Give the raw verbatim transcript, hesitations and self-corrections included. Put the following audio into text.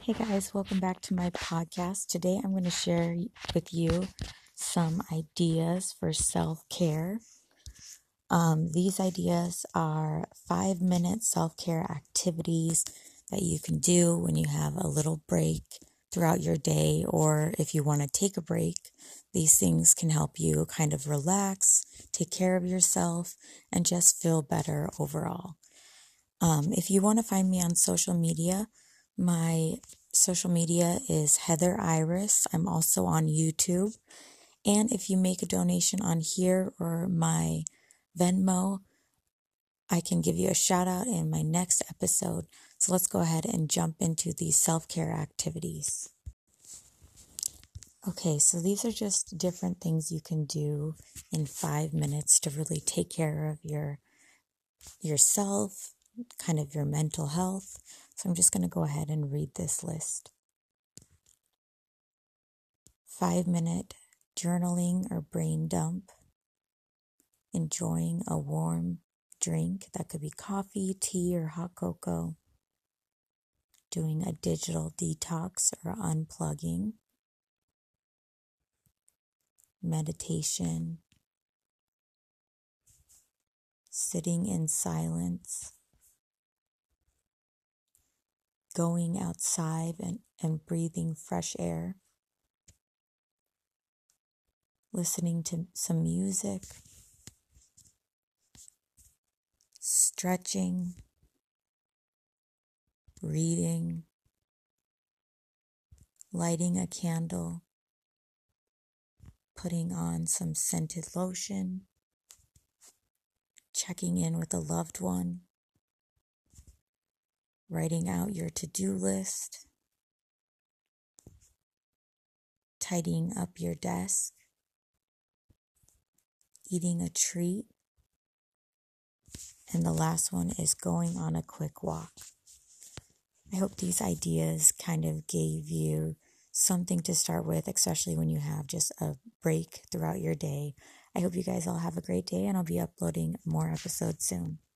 Hey guys, welcome back to my podcast. Today I'm going to share with you some ideas for self-care. Um, these ideas are five minute self-care activities that you can do when you have a little break throughout your day, or if you want to take a break. These things can help you kind of relax, take care of yourself, and just feel better overall. Um, if you want to find me on social media, my social media is Heather Iris. I'm also on YouTube. And if you make a donation on here or my Venmo, I can give you a shout out in my next episode. So let's go ahead and jump into these self-care activities. Okay, so these are just different things you can do in five minutes to really take care of your yourself, kind of your mental health. So I'm just going to go ahead and read this list. Five minute journaling or brain dump. Enjoying a warm drink. That could be coffee, tea, or hot cocoa. Doing a digital detox or unplugging. Meditation. Sitting in silence. Going outside and, and breathing fresh air. Listening to some music. Stretching. Reading. Lighting a candle. Putting on some scented lotion. Checking in with a loved one. Writing out your to-do list. Tidying up your desk. Eating a treat. And the last one is going on a quick walk. I hope these ideas kind of gave you something to start with, especially when you have just a break throughout your day. I hope you guys all have a great day, and I'll be uploading more episodes soon.